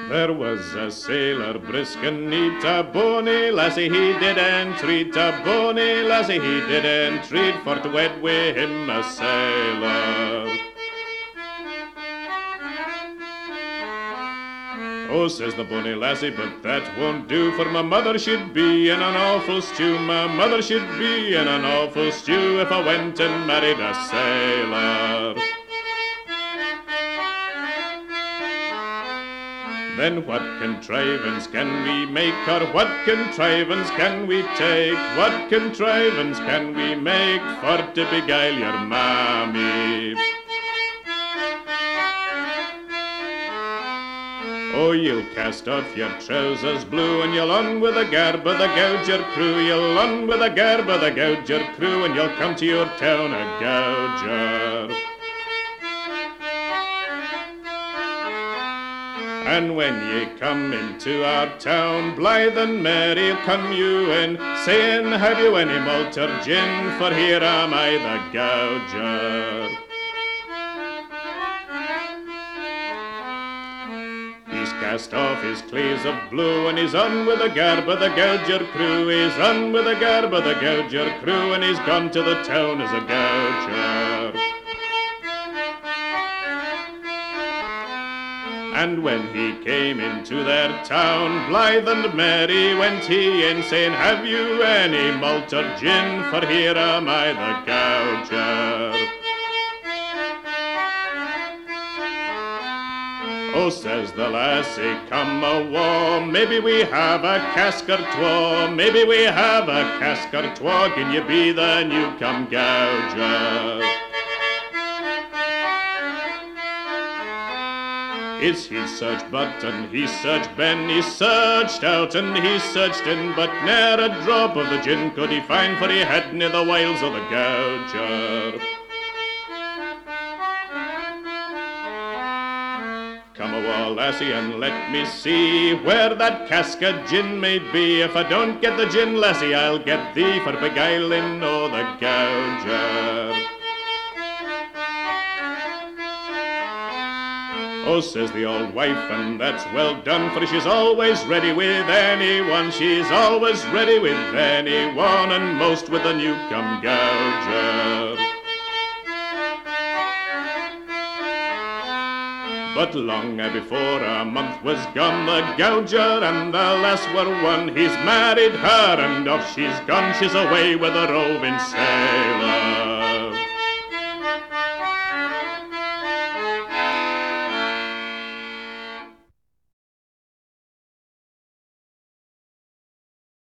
There was a sailor brisk and neat, a bonny lassie he did entreat, a bonny lassie he did entreat, for to wed wi' him a sailor. Oh, says the bonny lassie, but that won't do, for my mother should be in an awful stew, my mother should be in an awful stew, if I went and married a sailor. Then what contrivance can we make, or what contrivance can we take? What contrivance can we make for to beguile your mammy? Oh, you'll cast off your trousers blue, and you'll on with the garb of the gauger crew. You'll on with the garb of the gauger crew, and you'll come to your town a gauger. And when ye come into our town, blithe and merry come you in, saying, have you any malt or gin, for here am I the gauger. He's cast off his cleese of blue, and he's on with the garb of the gauger crew. He's on with the garb of the gauger crew, and he's gone to the town as a gauger. And when he came into their town, blithe and merry went he in, saying, have you any malt or gin, for here am I the gauger. Oh, says the lassie, come awa, maybe we have a cask or twa, maybe we have a cask or twa, can you be the new-come gauger? Is he searched but and he searched ben, he searched out and he searched in, but ne'er a drop of the gin could he find, for he had near the wiles of the gauger. Come awa, lassie, and let me see where that cask of gin may be. If I don't get the gin, lassie, I'll get thee for beguiling o' the gauger. Oh, says the old wife, and that's well done, for she's always ready with anyone. She's always ready with anyone, and most with the new-come gauger. But long before a month was gone, the gauger and the lass were one. He's married her, and off she's gone. She's away with a roving sailor.